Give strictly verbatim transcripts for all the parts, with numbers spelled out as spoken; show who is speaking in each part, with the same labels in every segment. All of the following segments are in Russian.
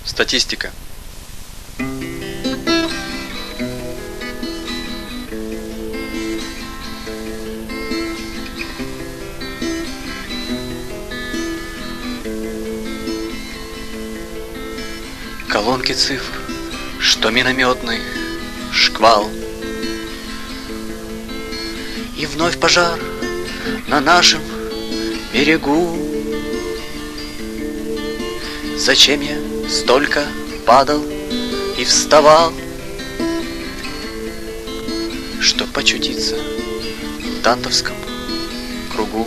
Speaker 1: Статистика. Колонки цифр, что минометный шквал. И вновь пожар на нашем берегу. Зачем я столько падал и вставал, чтоб почутиться в дантовском кругу?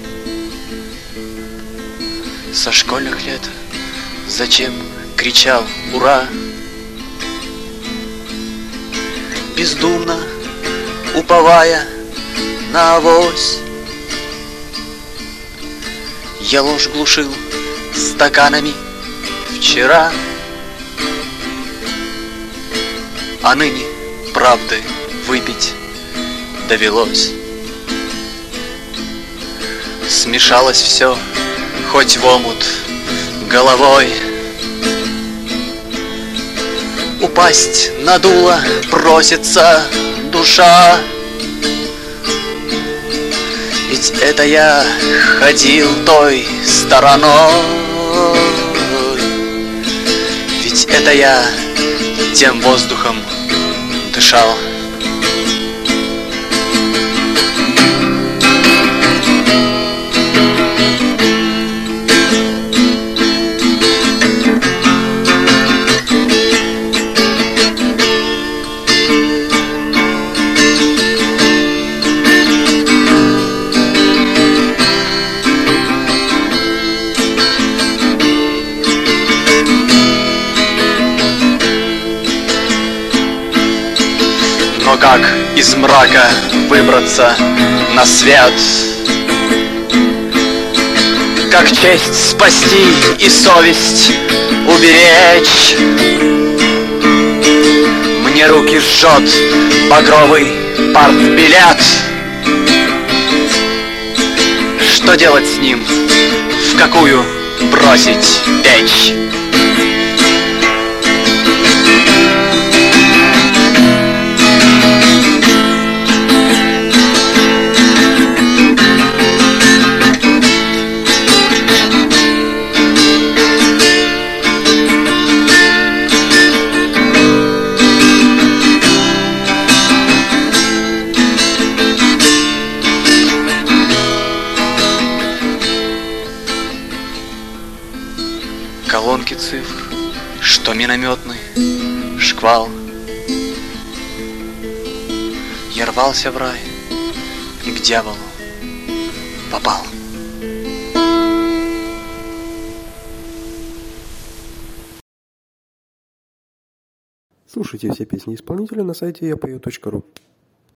Speaker 1: Со школьных лет зачем кричал «Ура!», бездумно уповая на авось? Я ложь глушил стаканами вчера, а ныне правды выпить довелось. Смешалось все, хоть в омут головой. Упасть на дуло просится душа. Ведь это я ходил той стороной, ведь это я тем воздухом дышал. Но как из мрака выбраться на свет? Как честь спасти и совесть уберечь? Мне руки жжет багровый партбилет. Что делать с ним? В какую бросить печь? Колонки цифр, что минометный шквал. Я рвался в рай и к дьяволу попал.
Speaker 2: Слушайте все песни исполнителя на сайте я пою точка ру.